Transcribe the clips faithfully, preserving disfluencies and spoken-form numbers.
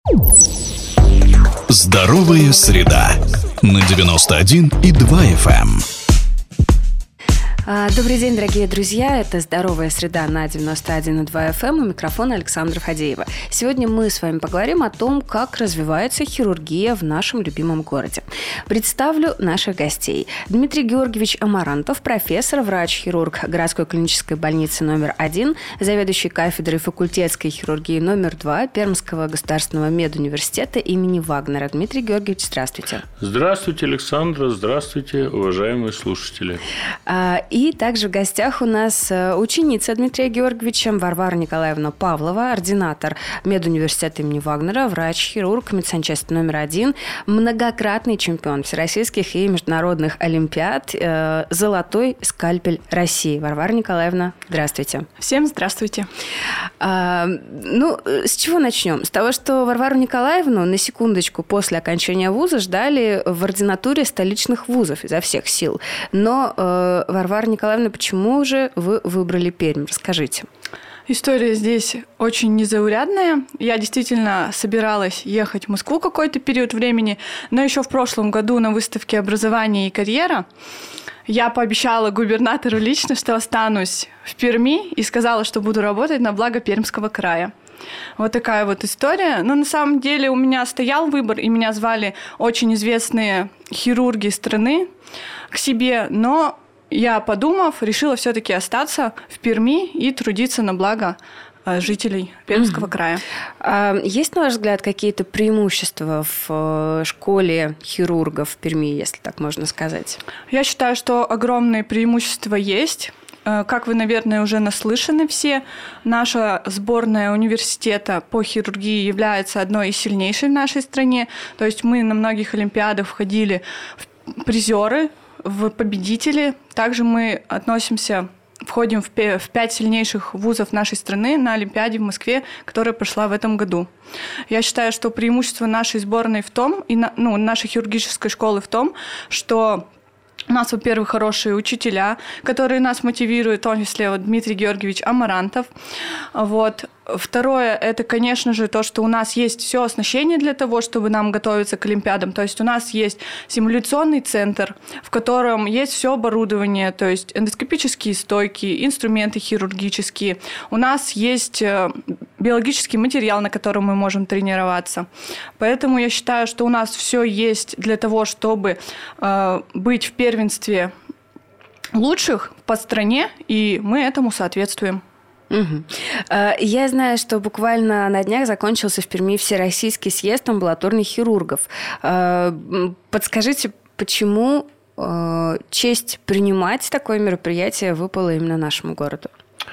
Здоровая среда на девяносто один и два эф эм. Добрый день, дорогие друзья. Это «Здоровая среда» на девяносто один и два эф эм. У микрофона Александра Фадеева. Сегодня мы с вами поговорим о том, как развивается хирургия в нашем любимом городе. Представлю наших гостей. Дмитрий Георгиевич Амарантов, профессор, врач-хирург городской клинической больницы номер один, заведующий кафедрой факультетской хирургии номер два Пермского государственного медуниверситета имени Вагнера. Дмитрий Георгиевич, здравствуйте. Здравствуйте, Александра. Здравствуйте, уважаемые слушатели. И также в гостях у нас ученица Дмитрия Георгиевича Варвара Николаевна Павлова, ординатор медуниверситета имени Вагнера, врач-хирург медсанчасти номер один, многократный чемпион всероссийских и международных олимпиад, э, золотой скальпель России. Варвара Николаевна, здравствуйте. Всем здравствуйте. А, ну, с чего начнем? С того, что Варвару Николаевну на секундочку после окончания вуза ждали в ординатуре столичных вузов изо всех сил. Но, э, Варвара Николаевна, почему же вы выбрали Пермь? Расскажите. История здесь очень незаурядная. Я действительно собиралась ехать в Москву какой-то период времени, но еще в прошлом году на выставке «Образование и карьера» я пообещала губернатору лично, что останусь в Перми, и сказала, что буду работать на благо Пермского края. Вот такая вот история. Но на самом деле у меня стоял выбор, и меня звали очень известные хирурги страны к себе, но я, подумав, решила все-таки остаться в Перми и трудиться на благо жителей Пермского mm-hmm. края. А есть, на ваш взгляд, какие-то преимущества в школе хирургов в Перми, если так можно сказать? Я считаю, что огромные преимущества есть. Как вы, наверное, уже наслышаны все, наша сборная университета по хирургии является одной из сильнейших в нашей стране. То есть мы на многих олимпиадах входили в призеры, в победители. Также мы относимся, входим в пять сильнейших вузов нашей страны на Олимпиаде в Москве, которая прошла в этом году. Я считаю, что преимущество нашей сборной в том, и ну, нашей хирургической школы в том, что у нас, во-первых, хорошие учителя, которые нас мотивируют, в том числе вот Дмитрий Георгиевич Амарантов. Вот. Второе, это, конечно же, то, что у нас есть все оснащение для того, чтобы нам готовиться к олимпиадам. То есть у нас есть симуляционный центр, в котором есть все оборудование, то есть эндоскопические стойки, инструменты хирургические. У нас есть биологический материал, на котором мы можем тренироваться. Поэтому я считаю, что у нас все есть для того, чтобы э, быть в первенстве лучших по стране, и мы этому соответствуем. Угу. Я знаю, что буквально на днях закончился в Перми Всероссийский съезд амбулаторных хирургов. Подскажите, почему честь принимать такое мероприятие выпала именно нашему городу?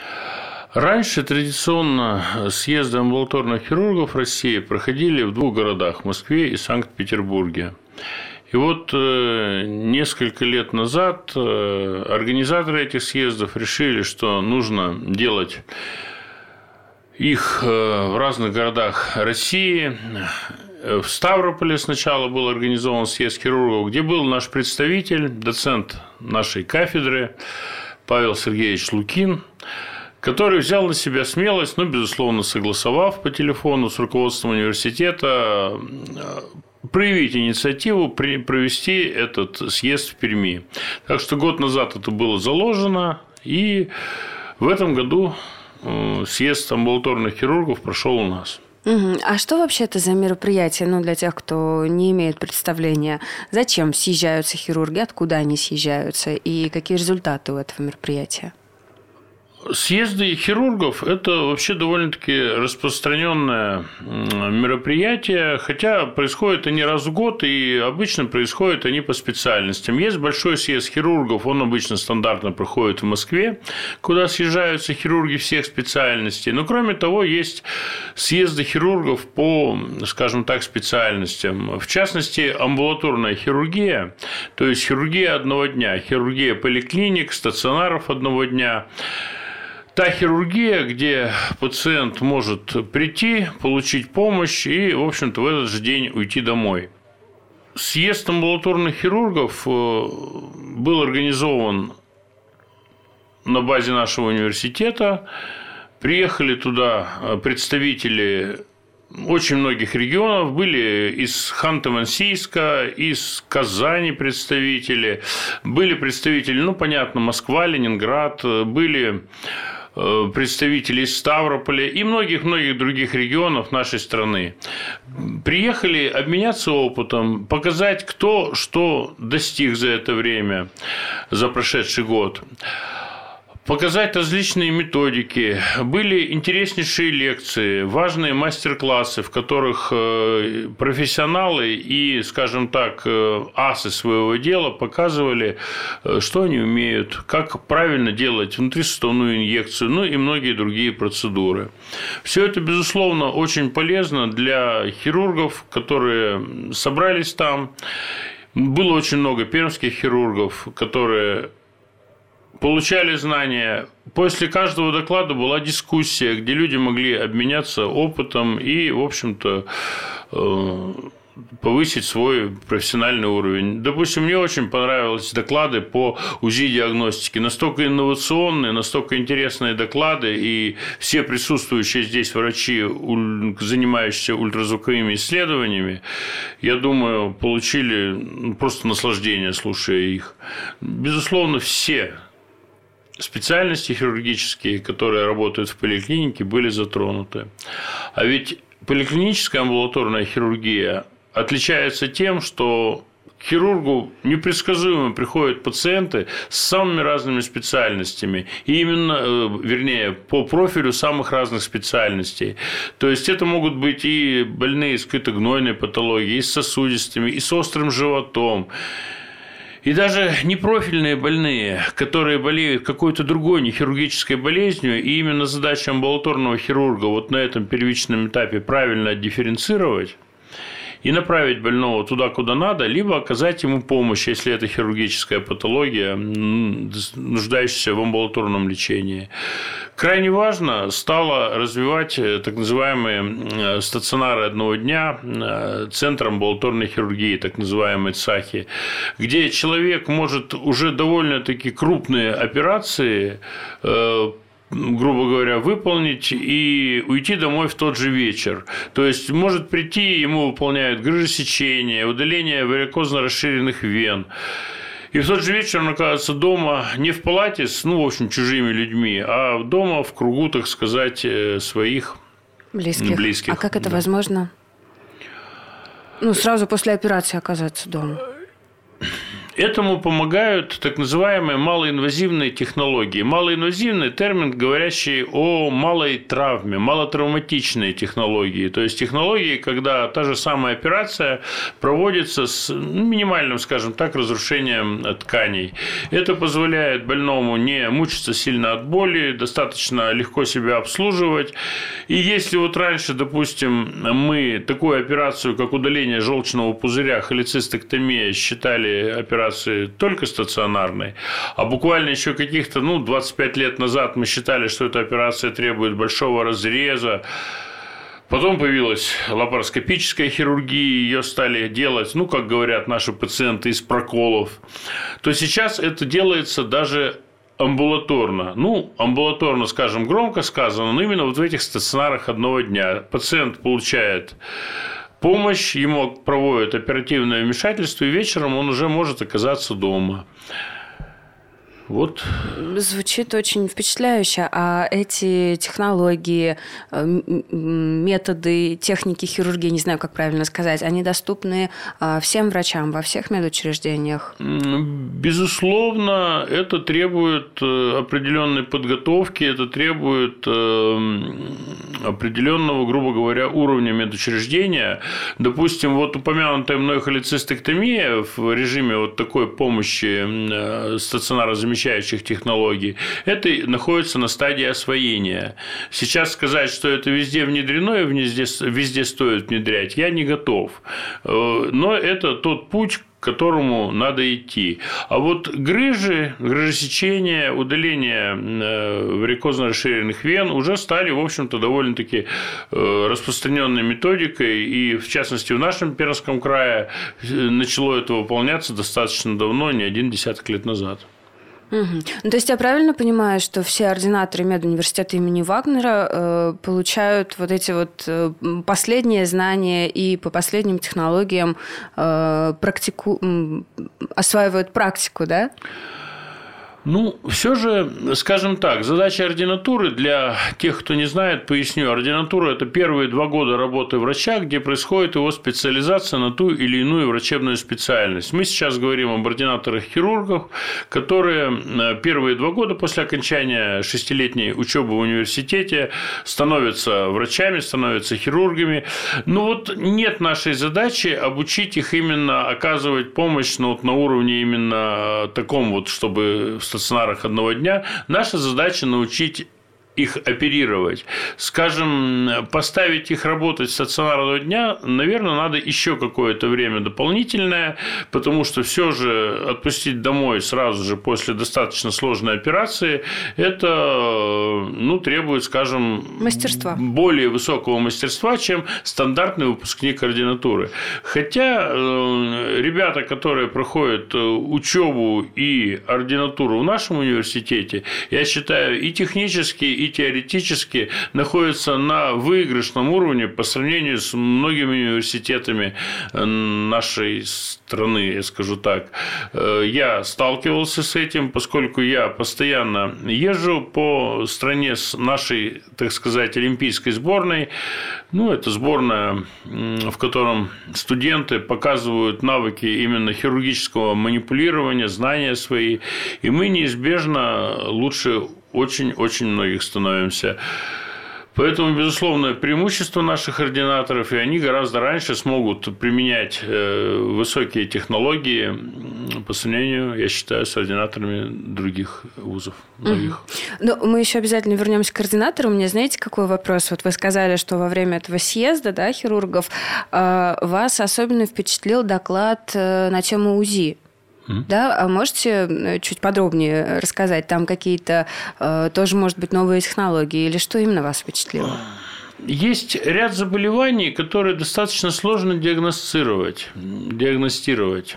Раньше традиционно съезды амбулаторных хирургов России проходили в двух городах – Москве и Санкт-Петербурге. И вот э, несколько лет назад э, организаторы этих съездов решили, что нужно делать их э, в разных городах России. В Ставрополе сначала был организован съезд хирургов, где был наш представитель, доцент нашей кафедры Павел Сергеевич Лукин, который взял на себя смелость, но, безусловно, согласовав по телефону с руководством университета, проявить инициативу провести этот съезд в Перми. Так что год назад это было заложено, и в этом году съезд амбулаторных хирургов прошел у нас. Угу. А что вообще это за мероприятие, ну, для тех, кто не имеет представления, зачем съезжаются хирурги, откуда они съезжаются и какие результаты у этого мероприятия? Съезды хирургов – это вообще довольно-таки распространенное мероприятие, хотя происходят они раз в год, и обычно происходят они по специальностям. Есть большой съезд хирургов, он обычно стандартно проходит в Москве, куда съезжаются хирурги всех специальностей. Но, кроме того, есть съезды хирургов по, скажем так, специальностям. В частности, амбулаторная хирургия, то есть хирургия одного дня, хирургия поликлиник, стационаров одного дня. Та хирургия, где пациент может прийти, получить помощь и, в общем-то, в этот же день уйти домой. Съезд амбулаторных хирургов был организован на базе нашего университета. Приехали туда представители очень многих регионов, были из Ханты-Мансийска, из Казани представители, были представители, ну, понятно, Москва, Ленинград, были представители из Ставрополя и многих-многих других регионов нашей страны. Приехали обменяться опытом, показать, кто что достиг за это время, за прошедший год. Показать различные методики. Были интереснейшие лекции, важные мастер-классы, в которых профессионалы и, скажем так, асы своего дела показывали, что они умеют, как правильно делать внутрисуставную инъекцию, ну и многие другие процедуры. Все это, безусловно, очень полезно для хирургов, которые собрались там. Было очень много пермских хирургов, которые получали знания. После каждого доклада была дискуссия, где люди могли обменяться опытом и, в общем-то, повысить свой профессиональный уровень. Допустим, мне очень понравились доклады по УЗИ-диагностике. Настолько инновационные, настолько интересные доклады, и все присутствующие здесь врачи, занимающиеся ультразвуковыми исследованиями, я думаю, получили просто наслаждение, слушая их. Безусловно, все специальности хирургические, которые работают в поликлинике, были затронуты. А ведь поликлиническая амбулаторная хирургия отличается тем, что к хирургу непредсказуемо приходят пациенты с самыми разными специальностями, и именно, вернее, по профилю самых разных специальностей. То есть это могут быть и больные с какой-то гнойной патологией, и с сосудистыми, и с острым животом. И даже непрофильные больные, которые болеют какой-то другой нехирургической болезнью, и именно задача амбулаторного хирурга вот на этом первичном этапе правильно дифференцировать и направить больного туда, куда надо, либо оказать ему помощь, если это хирургическая патология, нуждающаяся в амбулаторном лечении. Крайне важно стало развивать так называемые стационары одного дня, центр амбулаторной хирургии, так называемые ЦАХи, где человек может уже довольно-таки крупные операции, грубо говоря, выполнить и уйти домой в тот же вечер. То есть, может прийти, ему выполняют грыжесечение, удаление варикозно расширенных вен. И в тот же вечер он оказывается дома не в палате с, ну, в общем, чужими людьми, а дома в кругу, так сказать, своих близких. близких. А как это да. возможно? Ну, сразу после операции оказаться дома. Этому помогают так называемые малоинвазивные технологии. Малоинвазивный термин, говорящий о малой травме, малотравматичные технологии. То есть технологии, когда та же самая операция проводится с минимальным, скажем так, разрушением тканей. Это позволяет больному не мучиться сильно от боли, достаточно легко себя обслуживать. И если вот раньше, допустим, мы такую операцию, как удаление желчного пузыря, холецистэктомия, считали операцией только стационарной, а буквально еще каких-то, ну, двадцать пять лет назад мы считали, что эта операция требует большого разреза. Потом появилась лапароскопическая хирургия, ее стали делать, ну, как говорят наши пациенты, из проколов. То сейчас это делается даже амбулаторно. Ну, амбулаторно, скажем, громко сказано, но именно вот в этих стационарах одного дня. Пациент получает помощь, ему проводят оперативное вмешательство, и вечером он уже может оказаться дома. Вот. Звучит очень впечатляюще. А эти технологии, методы, техники хирургии, не знаю, как правильно сказать, они доступны всем врачам во всех медучреждениях? Безусловно, это требует определенной подготовки, это требует определенного, грубо говоря, уровня медучреждения. Допустим, вот упомянутая мной холецистэктомия в режиме вот такой помощи стационара замещающих технологий, это находится на стадии освоения. Сейчас сказать, что это везде внедрено и везде, везде стоит внедрять, я не готов. Но это тот путь, к которому надо идти. А вот грыжи, грыжесечение, удаление варикозно расширенных вен уже стали, в общем-то, довольно-таки распространенной методикой. И, в частности, в нашем Пермском крае начало это выполняться достаточно давно, не один десяток лет назад. Угу. Ну, то есть я правильно понимаю, что все ординаторы медуниверситета имени Вагнера э, получают вот эти вот э, последние знания и по последним технологиям э, практику... осваивают практику, да? Ну, все же, скажем так, задача ординатуры, для тех, кто не знает, поясню, ординатура – это первые два года работы врача, где происходит его специализация на ту или иную врачебную специальность. Мы сейчас говорим об ординаторах-хирургах, которые первые два года после окончания шестилетней учебы в университете становятся врачами, становятся хирургами. Но вот нет нашей задачи обучить их именно оказывать помощь, ну, вот на уровне именно таком вот, чтобы в стационарах одного дня. Наша задача научить их оперировать. Скажем, поставить их работать в стационарного дня, наверное, надо еще какое-то время дополнительное, потому что все же отпустить домой сразу же после достаточно сложной операции, это, ну, требует, скажем, мастерства. Более высокого мастерства, чем стандартный выпускник ординатуры. Хотя ребята, которые проходят учебу и ординатуру в нашем университете, я считаю, и технически, и теоретически находятся на выигрышном уровне по сравнению с многими университетами нашей страны, я скажу так. Я сталкивался с этим, поскольку я постоянно езжу по стране с нашей, так сказать, олимпийской сборной. Ну, это сборная, в котором студенты показывают навыки именно хирургического манипулирования, знания свои, и мы неизбежно лучше очень-очень многих становимся. Поэтому, безусловно, преимущество наших ординаторов, и они гораздо раньше смогут применять высокие технологии по сравнению, я считаю, с ординаторами других вузов. Многих. Ну, мы еще обязательно вернемся к координатору. У меня, знаете, какой вопрос? Вот вы сказали, что во время этого съезда, да, хирургов, вас особенно впечатлил доклад на тему УЗИ. Да, а можете чуть подробнее рассказать, там какие-то э, тоже, может быть, новые технологии, или что именно вас впечатлило? Есть ряд заболеваний, которые достаточно сложно диагностировать. диагностировать.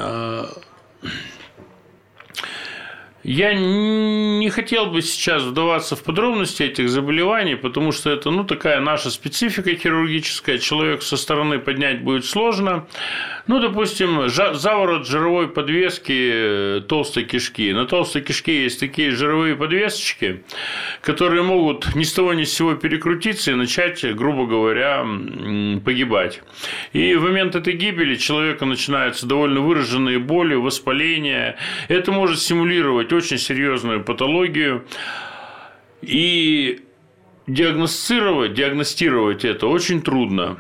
Я не хотел бы сейчас вдаваться в подробности этих заболеваний, потому что это, ну, такая наша специфика хирургическая. Человеку со стороны поднять будет сложно. Ну, допустим, заворот жировой подвески толстой кишки. На толстой кишке есть такие жировые подвесочки, которые могут ни с того ни с сего перекрутиться и начать, грубо говоря, погибать. И в момент этой гибели человека начинаются довольно выраженные боли, воспаления. Это может симулировать очень серьезную патологию. И диагностировать, диагностировать это очень трудно.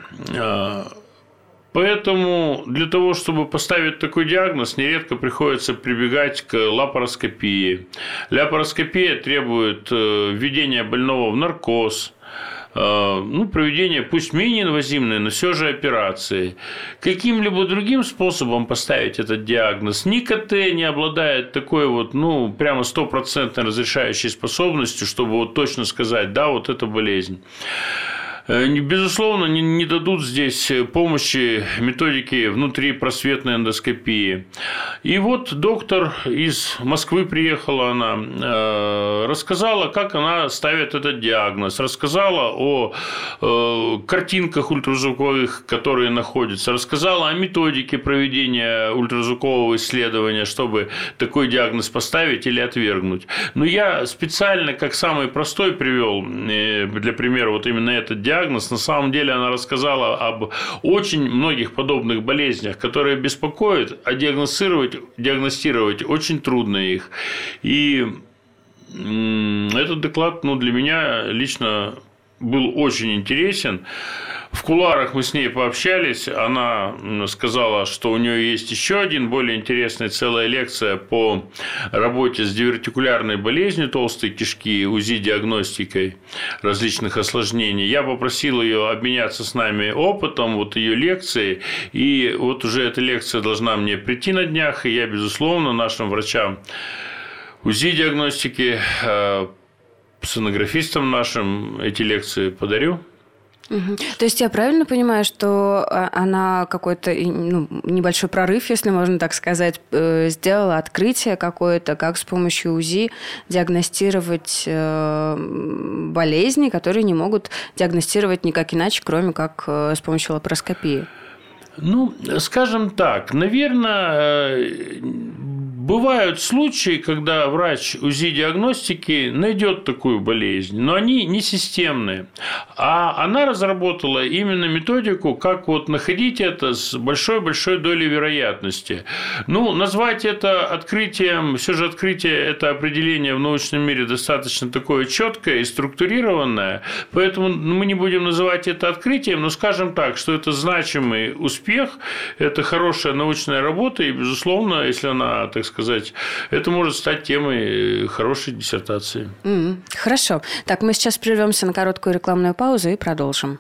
Поэтому для того, чтобы поставить такой диагноз, нередко приходится прибегать к лапароскопии. Лапароскопия требует введения больного в наркоз, ну, проведение пусть менее инвазивной, но все же операции. Каким-либо другим способом поставить этот диагноз ни ка тэ не обладает такой вот, ну, прямо стопроцентной разрешающей способностью, чтобы вот точно сказать, да, вот это болезнь. Безусловно, не дадут здесь помощи методики внутрипросветной эндоскопии. И вот доктор из Москвы приехала, она рассказала, как она ставит этот диагноз, рассказала о картинках ультразвуковых, которые находятся, рассказала о методике проведения ультразвукового исследования, чтобы такой диагноз поставить или отвергнуть. Но я специально, как самый простой, привел для примера вот именно этот диагноз. Диагноз. На самом деле она рассказала об очень многих подобных болезнях, которые беспокоят, а диагностировать, диагностировать очень трудно их. И этот доклад, ну, для меня лично был очень интересен. В кулуарах мы с ней пообщались, она сказала, что у нее есть еще один более интересный, целая лекция по работе с дивертикулярной болезнью толстой кишки, УЗИ-диагностикой различных осложнений. Я попросил ее обменяться с нами опытом, вот ее лекции, и вот уже эта лекция должна мне прийти на днях, и я, безусловно, нашим врачам УЗИ-диагностики, сонографистам нашим эти лекции подарю. Угу. То есть я правильно понимаю, что она какой-то ну, небольшой прорыв, если можно так сказать, сделала открытие какое-то, как с помощью УЗИ диагностировать болезни, которые не могут диагностировать никак иначе, кроме как с помощью лапароскопии? Ну, скажем так, наверное, бывают случаи, когда врач УЗИ-диагностики найдет такую болезнь, но они не системные. А она разработала именно методику, как вот находить это с большой-большой долей вероятности. Ну, назвать это открытием, все же открытие – это определение в научном мире достаточно такое четкое и структурированное, поэтому мы не будем называть это открытием, но скажем так, что это значимый успех. Успех, это хорошая научная работа, и, безусловно, если она, так сказать, это может стать темой хорошей диссертации. Mm-hmm. Хорошо. Так, мы сейчас прервемся на короткую рекламную паузу и продолжим.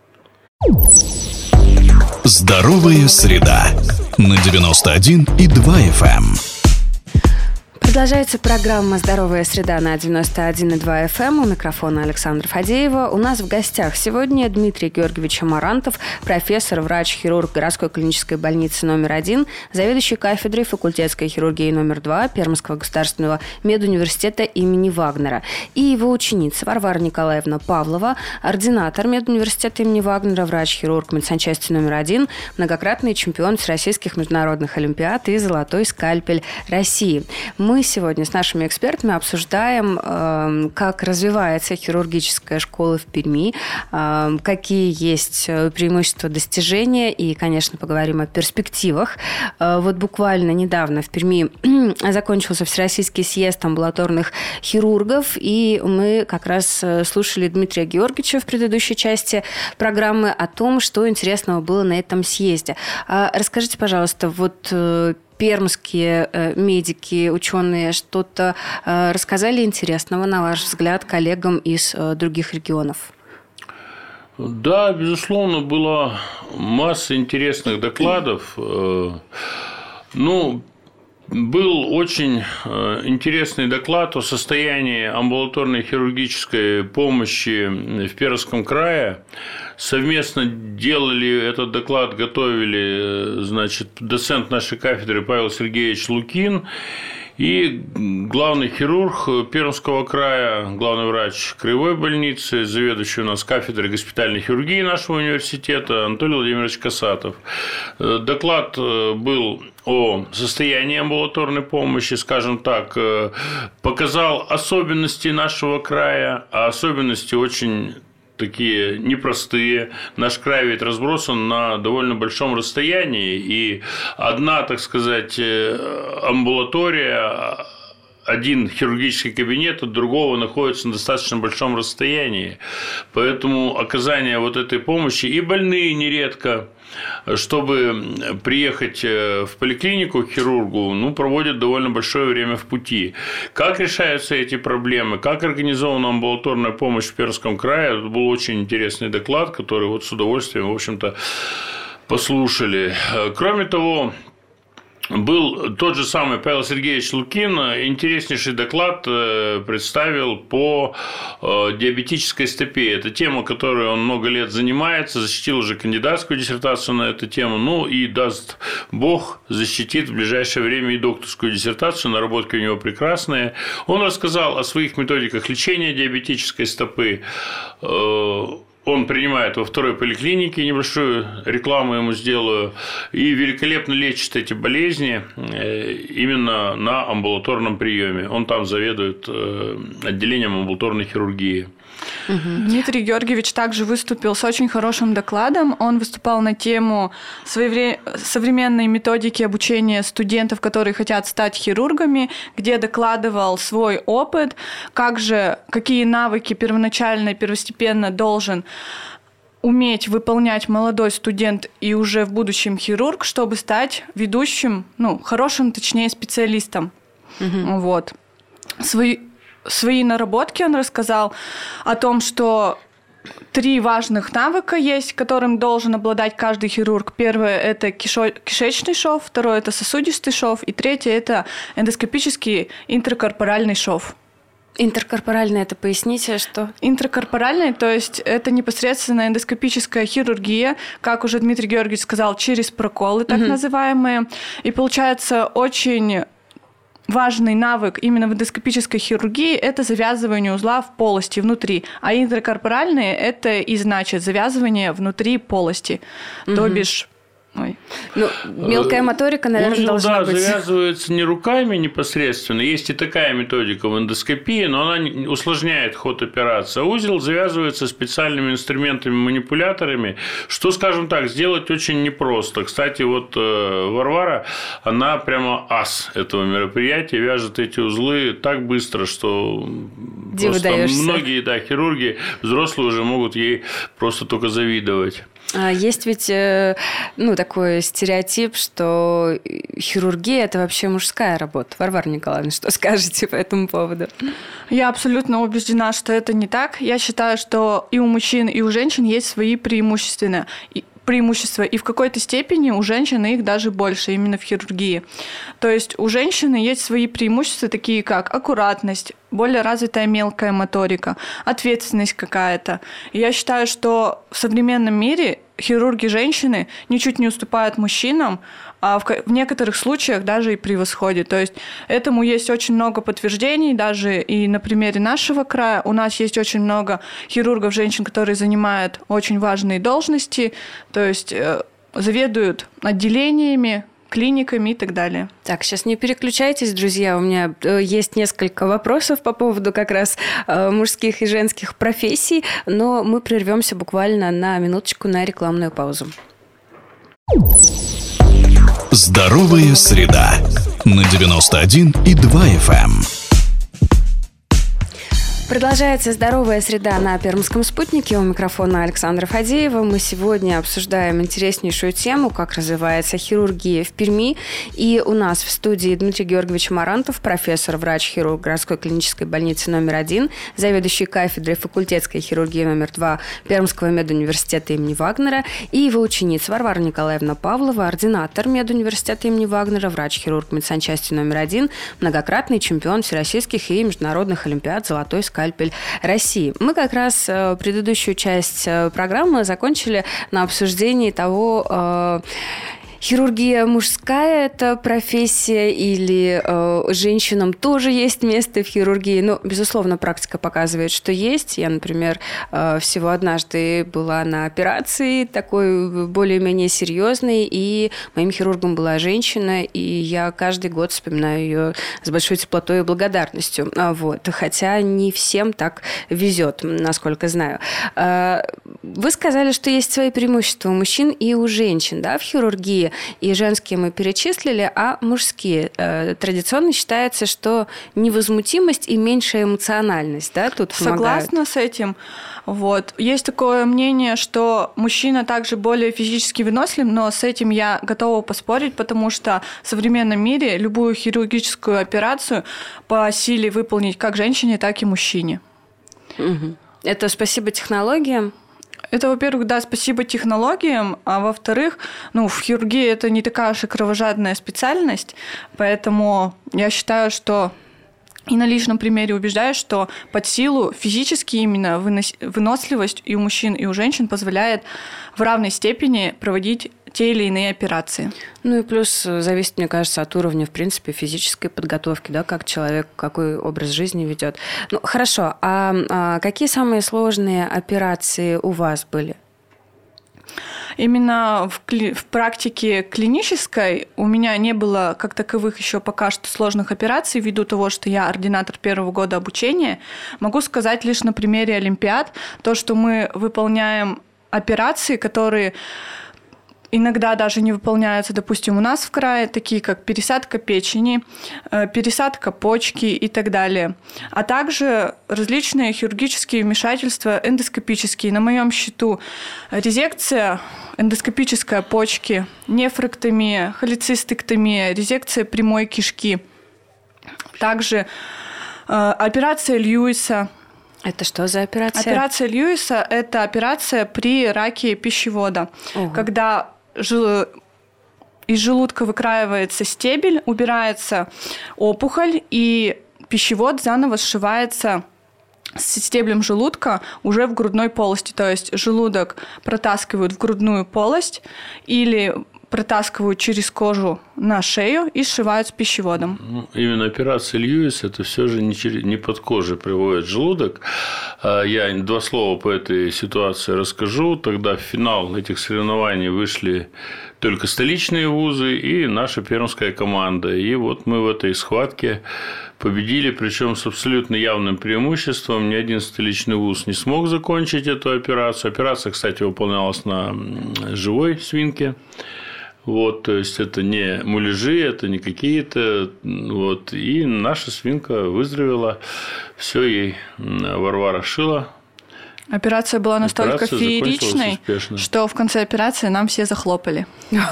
Здоровая среда на девяносто один и два эф эм. Продолжается программа «Здоровая среда» на девяносто один и два эф эм. У микрофона Александра Фадеева. У нас в гостях сегодня Дмитрий Георгиевич Амарантов, профессор, врач-хирург городской клинической больницы номер один, заведующий кафедрой факультетской хирургии номер два Пермского государственного медуниверситета имени Вагнера, и его ученица Варвара Николаевна Павлова, ординатор медуниверситета имени Вагнера, врач-хирург медсанчасти номер один, многократный чемпион всероссийских международных олимпиад и золотой скальпель России. Мы сегодня с нашими экспертами обсуждаем, э, как развивается хирургическая школа в Перми, э, какие есть преимущества, достижения, и, конечно, поговорим о перспективах. Э, вот буквально недавно в Перми закончился Всероссийский съезд амбулаторных хирургов, и мы как раз слушали Дмитрия Георгиевича в предыдущей части программы о том, что интересного было на этом съезде. А расскажите, пожалуйста, вот пермские э, медики, ученые что-то э, рассказали интересного, на ваш взгляд, коллегам из э, других регионов? Да, безусловно, была масса интересных докладов. Ну, был очень интересный доклад о состоянии амбулаторной хирургической помощи в Пермском крае. Совместно делали этот доклад, готовили, значит, доцент нашей кафедры Павел Сергеевич Лукин и главный хирург Пермского края, главный врач краевой больницы, заведующий у нас кафедрой госпитальной хирургии нашего университета Анатолий Владимирович Касатов. Доклад был о состоянии амбулаторной помощи, скажем так, показал особенности нашего края, а особенности очень такие непростые. Наш край ведь разбросан на довольно большом расстоянии, и одна, так сказать, амбулатория, один хирургический кабинет от другого находится на достаточно большом расстоянии. Поэтому оказание вот этой помощи, и больные нередко, чтобы приехать в поликлинику к хирургу, ну, проводят довольно большое время в пути. Как решаются эти проблемы, как организована амбулаторная помощь в Пермском крае, это был очень интересный доклад, который вот с удовольствием, в общем-то, послушали. Кроме того, был тот же самый Павел Сергеевич Лукин, интереснейший доклад представил по диабетической стопе. Это тема, которой он много лет занимается, защитил уже кандидатскую диссертацию на эту тему, ну и, даст Бог, защитит в ближайшее время и докторскую диссертацию, наработки у него прекрасные. Он рассказал о своих методиках лечения диабетической стопы. Он принимает во второй поликлинике, небольшую рекламу ему сделаю, и великолепно лечит эти болезни именно на амбулаторном приеме. Он там заведует отделением амбулаторной хирургии. Угу. Дмитрий Георгиевич также выступил с очень хорошим докладом. Он выступал на тему своевре... современной методики обучения студентов, которые хотят стать хирургами, где докладывал свой опыт, как же, какие навыки первоначально и первостепенно должен уметь выполнять молодой студент и уже в будущем хирург, чтобы стать ведущим, ну, хорошим, точнее, специалистом. Угу. Вот. Свои... Свои наработки он рассказал о том, что три важных навыка есть, которым должен обладать каждый хирург. Первое – это кишо- кишечный шов, второе – это сосудистый шов, и третье – это эндоскопический интракорпоральный шов. Интеркорпоральное, это поясните, что? Интеркорпоральное, то есть это непосредственно эндоскопическая хирургия, как уже Дмитрий Георгиевич сказал, через проколы, так угу. называемые. И получается очень важный навык именно в эндоскопической хирургии – это завязывание узла в полости внутри, а интеркорпоральные – это и значит завязывание внутри полости, угу. то бишь… Ой. Ну, мелкая моторика, наверное, Узел, должна да, быть. завязывается не руками непосредственно. Есть и такая методика в эндоскопии, но она усложняет ход операции. Узел завязывается специальными инструментами, манипуляторами, что, скажем так, сделать очень непросто. Кстати, вот Варвара, она прямо ас этого мероприятия, вяжет эти узлы так быстро, что Диву даешься. Многие да, хирурги, взрослые уже могут ей просто только завидовать. Есть ведь ну, такой стереотип, что хирургия – это вообще мужская работа. Варвара Николаевна, что скажете по этому поводу? Я абсолютно убеждена, что это не так. Я считаю, что и у мужчин, и у женщин есть свои преимущества. преимущества, и в какой-то степени у женщины их даже больше, именно в хирургии. То есть у женщины есть свои преимущества, такие как аккуратность, более развитая мелкая моторика, ответственность какая-то. И я считаю, что в современном мире хирурги-женщины ничуть не уступают мужчинам, а в, в некоторых случаях даже и превосходят. То есть этому есть очень много подтверждений, даже и на примере нашего края. У нас есть очень много хирургов-женщин, которые занимают очень важные должности, то есть э, заведуют отделениями, клиниками и так далее. Так, сейчас не переключайтесь, друзья. У меня есть несколько вопросов по поводу как раз мужских и женских профессий, но мы прервемся буквально на минуточку на рекламную паузу. Здоровая среда на девяносто один и два эф эм. Продолжается «Здоровая среда» на Пермском спутнике. У микрофона Александра Фадеева. Мы сегодня обсуждаем интереснейшую тему, как развивается хирургия в Перми. И у нас в студии Дмитрий Георгиевич Марантов, профессор, врач-хирург городской клинической больницы номер один, заведующий кафедрой факультетской хирургии номер два Пермского медуниверситета имени Вагнера, и его ученица Варвара Николаевна Павлова, ординатор медуниверситета имени Вагнера, врач-хирург медсанчасти номер один, многократный чемпион всероссийских и международных олимпиад «Золотой скальпель России». Мы как раз э, предыдущую часть э, программы закончили на обсуждении того, э, хирургия мужская – это профессия или э, женщинам тоже есть место в хирургии? Ну, безусловно, практика показывает, что есть. Я, например, э, всего однажды была на операции такой более-менее серьезной, и моим хирургом была женщина, и я каждый год вспоминаю ее с большой теплотой и благодарностью. Вот. Хотя не всем так везет, насколько знаю. Э, вы сказали, что есть свои преимущества у мужчин и у женщин, да, в хирургии. И женские мы перечислили, а мужские. Э, традиционно считается, что невозмутимость и меньшая эмоциональность, да, тут помогают. Согласна с этим. Вот. Есть такое мнение, что мужчина также более физически вынослив, но с этим я готова поспорить, потому что в современном мире любую хирургическую операцию по силе выполнить как женщине, так и мужчине. Угу. Это спасибо технологиям? Это, во-первых, да, спасибо технологиям, а во-вторых, ну, в хирургии это не такая уж и кровожадная специальность, поэтому я считаю, что и на личном примере убеждаюсь, что под силу физически именно вынос... выносливость и у мужчин, и у женщин позволяет в равной степени проводить те или иные операции. Ну и плюс зависит, мне кажется, от уровня, в принципе, физической подготовки, да, как человек, какой образ жизни ведет. Ну, хорошо, а, а какие самые сложные операции у вас были? Именно в, кли... в практике клинической у меня не было как таковых еще пока что сложных операций, ввиду того, что я ординатор первого года обучения. Могу сказать лишь на примере олимпиад, то, что мы выполняем операции, которые иногда даже не выполняются, допустим, у нас в крае, такие как пересадка печени, пересадка почки и так далее. А также различные хирургические вмешательства эндоскопические. На моем счету резекция эндоскопическая почки, нефректомия, холецистектомия, резекция прямой кишки. Также операция Льюиса. Это что за операция? Операция Льюиса – это операция при раке пищевода, Ого. Когда жел... из желудка выкраивается стебель, убирается опухоль, и пищевод заново сшивается с стеблем желудка уже в грудной полости. То есть желудок протаскивают в грудную полость или протаскивают через кожу на шею и сшивают с пищеводом. Ну, именно операция Льюис это все же не, через, не под кожей приводит желудок. Я два слова по этой ситуации расскажу. Тогда в финал этих соревнований вышли только столичные вузы и наша пермская команда. И вот мы в этой схватке победили, причем с абсолютно явным преимуществом. Ни один столичный вуз не смог закончить эту операцию. Операция, кстати, выполнялась на живой свинке. Вот, то есть это не муляжи, это не какие-то. Вот, и наша свинка выздоровела. Все ей Варвара шила. Операция была настолько Операция фееричной, что в конце операции нам все захлопали.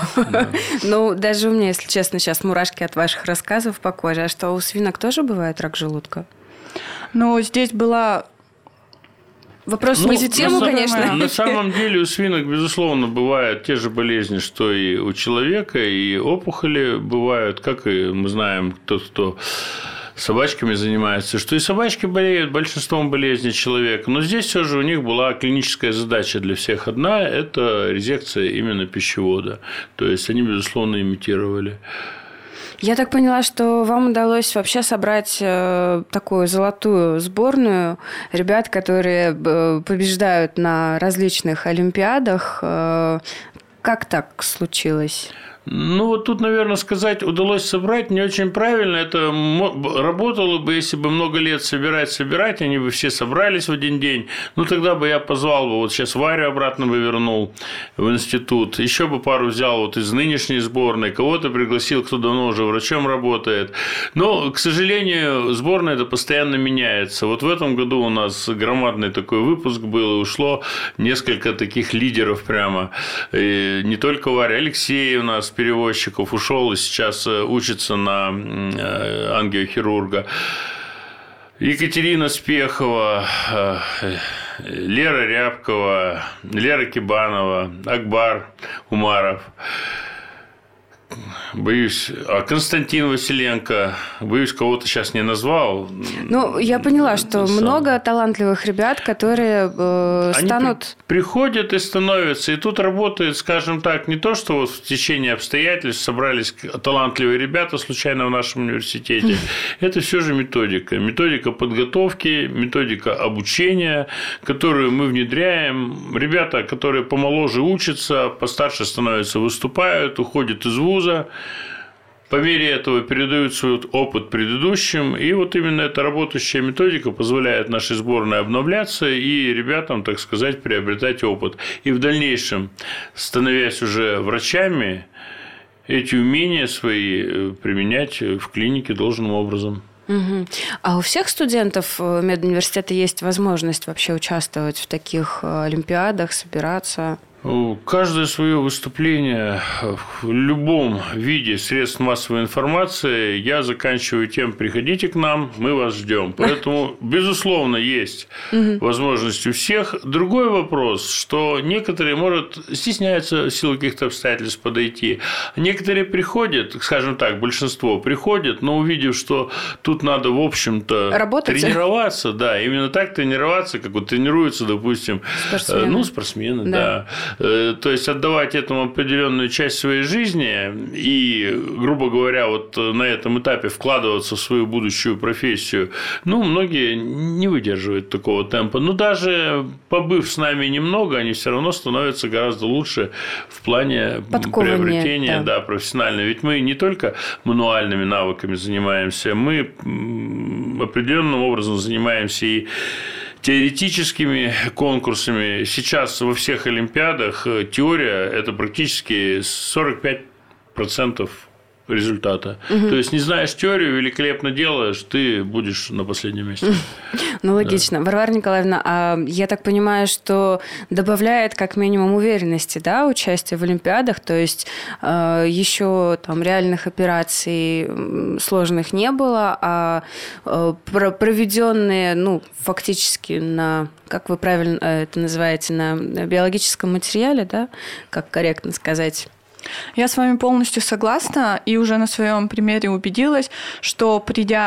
Ну, даже у меня, если честно, сейчас мурашки от ваших рассказов по коже. А что, у свинок тоже бывает рак желудка? Ну, здесь была... Вопрос ну, не в тему, на, конечно. На самом деле у свинок, безусловно, бывают те же болезни, что и у человека, и опухоли бывают, как и мы знаем, тот, кто собачками занимается, что и собачки болеют большинством болезней человека. Но здесь все же у них была клиническая задача для всех одна – это резекция именно пищевода. То есть они, безусловно, имитировали. Я так поняла, что вам удалось вообще собрать э, такую золотую сборную ребят, которые э, побеждают на различных олимпиадах. Э, как так случилось? Ну, вот тут, наверное, сказать удалось собрать не очень правильно. Это работало бы, если бы много лет собирать, собирать, они бы все собрались в один день. Ну, тогда бы я позвал бы, вот сейчас Варю обратно бы вернул в институт, еще бы пару взял вот из нынешней сборной, кого-то пригласил, кто давно уже врачом работает. Но, к сожалению, сборная это постоянно меняется. Вот в этом году у нас громадный такой выпуск был, и ушло несколько таких лидеров прямо. И не только Варя, Алексей у нас, перевозчиков ушел и сейчас учится на ангиохирурга. Екатерина Спехова, Лера Рябкова, Лера Кибанова, Акбар Умаров. Боюсь, а Константин Василенко, боюсь, кого-то сейчас не назвал. Ну, я поняла, что Сам. много талантливых ребят, которые э, станут... При, приходят и становятся. И тут работает, скажем так, не то, что вот в течение обстоятельств собрались талантливые ребята случайно в нашем университете. Это все же методика. Методика подготовки, методика обучения, которую мы внедряем. Ребята, которые помоложе учатся, постарше становятся, выступают, уходят из вуза. По мере этого передают свой опыт предыдущим, и вот именно эта работающая методика позволяет нашей сборной обновляться и ребятам, так сказать, приобретать опыт. И в дальнейшем, становясь уже врачами, эти умения свои применять в клинике должным образом. Угу. А у всех студентов медуниверситета есть возможность вообще участвовать в таких олимпиадах, собираться? Каждое свое выступление в любом виде средств массовой информации я заканчиваю тем: приходите к нам, мы вас ждем. Поэтому, безусловно, есть возможность у всех. Другой вопрос, что некоторые, может, стесняются в силу каких-то обстоятельств подойти. Некоторые приходят, скажем так, большинство приходят, но увидев, что тут надо, в общем-то, Работать. тренироваться, да, именно так тренироваться, как вот тренируются, допустим, спортсмены. ну, спортсмены, да. да. То есть отдавать этому определенную часть своей жизни и, грубо говоря, вот на этом этапе вкладываться в свою будущую профессию, ну, многие не выдерживают такого темпа. Но даже побыв с нами немного, они все равно становятся гораздо лучше в плане приобретения да. Да, профессионального. Ведь мы не только мануальными навыками занимаемся, мы определенным образом занимаемся и теоретическими конкурсами. Сейчас во всех олимпиадах теория – это практически сорок пять процентов результата. Угу. То есть, не знаешь теорию, великолепно делаешь, ты будешь на последнем месте. Ну, логично. Да. Варвара Николаевна, а я так понимаю, что добавляет как минимум уверенности, да, участие в олимпиадах, то есть э, еще там реальных операций сложных не было, а э, проведенные, ну, фактически на, как вы правильно это называете, на биологическом материале, да, как корректно сказать? Я с вами полностью согласна и уже на своем примере убедилась, что придя в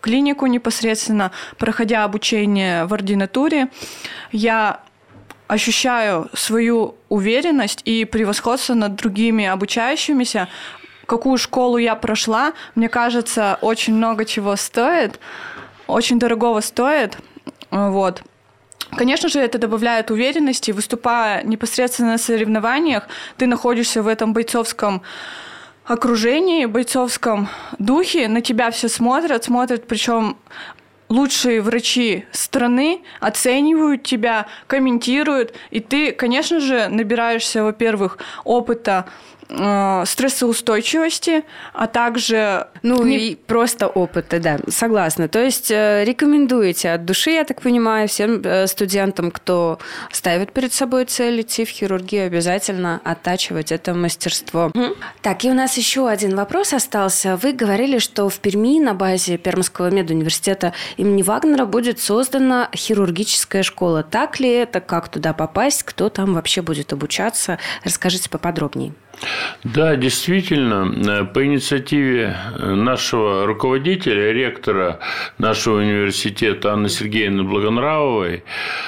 клинику непосредственно, проходя обучение в ординатуре, я ощущаю свою уверенность и превосходство над другими обучающимися. Какую школу я прошла, мне кажется, очень много чего стоит, очень дорогого стоит. Вот. Конечно же, это добавляет уверенности. Выступая непосредственно на соревнованиях, ты находишься в этом бойцовском окружении, бойцовском духе, на тебя все смотрят, смотрят, причем лучшие врачи страны оценивают тебя, комментируют, и ты, конечно же, набираешься, во-первых, опыта, э, стрессоустойчивости, а также... Ну не... и просто опыта, да, согласна. То есть э, рекомендуете от души, я так понимаю, всем э, студентам, кто ставит перед собой цель идти в хирургию, обязательно оттачивать это мастерство. Mm. Так, и у нас еще один вопрос остался. Вы говорили, что в Перми на базе Пермского медуниверситета имени Вагнера будет создана хирургическая школа. Так ли это? Как туда попасть? Кто там вообще будет обучаться? Расскажите поподробнее. Да, действительно, по инициативе нашего руководителя, ректора нашего университета Анны Сергеевны Благонравовой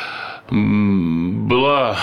была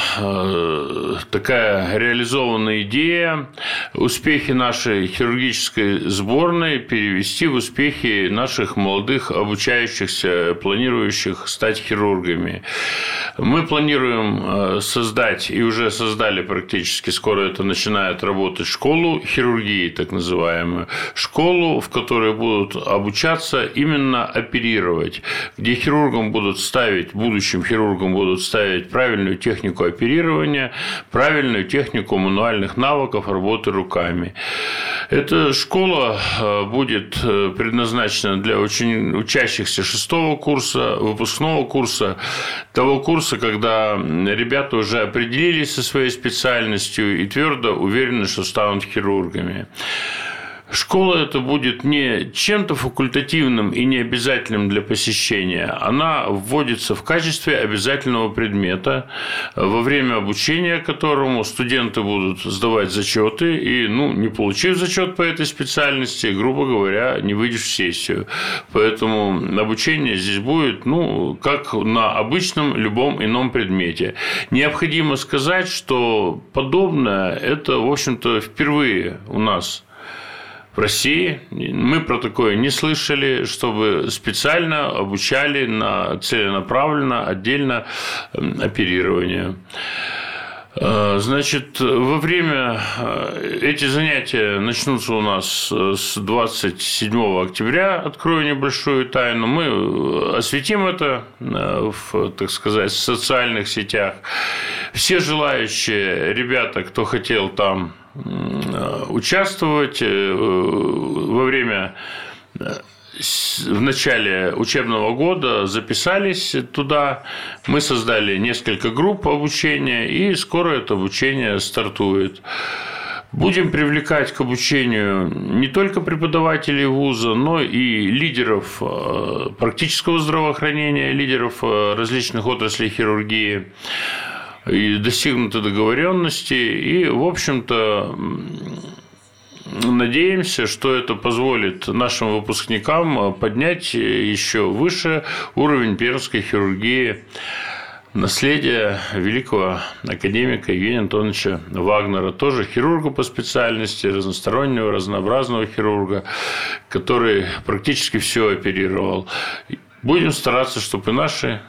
такая реализованная идея успехи нашей хирургической сборной перевести в успехи наших молодых обучающихся, планирующих стать хирургами. Мы планируем создать, и уже создали практически, скоро это начинает работать, школу хирургии, так называемую, школу, в которой будут обучаться именно оперировать, где хирургам будут ставить, будущим хирургам будут ставить правильную технику оперирования, правильную технику мануальных навыков работы руками. Эта школа будет предназначена для учащихся шестого курса, выпускного курса, того курса, когда ребята уже определились со своей специальностью и твердо уверены, что станут хирургами. Школа эта будет не чем-то факультативным и не обязательным для посещения. Она вводится в качестве обязательного предмета, во время обучения которому студенты будут сдавать зачеты и, ну, не получив зачет по этой специальности, грубо говоря, не выйдешь в сессию. Поэтому обучение здесь будет, ну, как на обычном любом ином предмете. Необходимо сказать, что подобное это, в общем-то, впервые у нас в России. Мы про такое не слышали, чтобы специально обучали на целенаправленно отдельно оперирование. Значит, во время эти занятия начнутся у нас с двадцать седьмого октября, открою небольшую тайну. Мы осветим это в, так сказать, социальных сетях. Все желающие ребята, кто хотел там участвовать во время, в начале учебного года, записались туда. Мы создали несколько групп обучения, и скоро это обучение стартует. Будем привлекать к обучению не только преподавателей вуза, но и лидеров практического здравоохранения, лидеров различных отраслей хирургии. И достигнуты договоренности, и, в общем-то, надеемся, что это позволит нашим выпускникам поднять еще выше уровень пермской хирургии, наследие великого академика Евгения Антоновича Вагнера, тоже хирурга по специальности, разностороннего, разнообразного хирурга, который практически все оперировал. Будем стараться, чтобы наши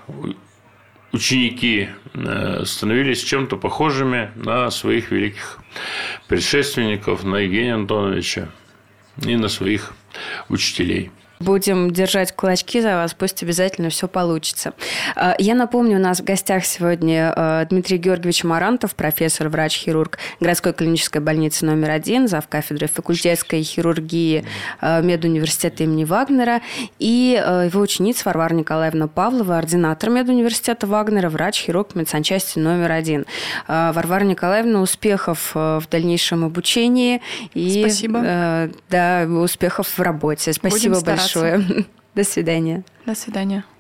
ученики становились чем-то похожими на своих великих предшественников, на Евгения Антоновича и на своих учителей. Будем держать кулачки за вас, пусть обязательно все получится. Я напомню, у нас в гостях сегодня Дмитрий Георгиевич Марантов, профессор, врач-хирург городской клинической больницы номер один, завкафедрой факультетской хирургии медуниверситета имени Вагнера, и его ученица Варвара Николаевна Павлова, ординатор медуниверситета Вагнера, врач-хирург медсанчасти номер один. Варвара Николаевна, успехов в дальнейшем обучении. И, Спасибо. Да, успехов в работе. Спасибо большое. До свидания. До свидания.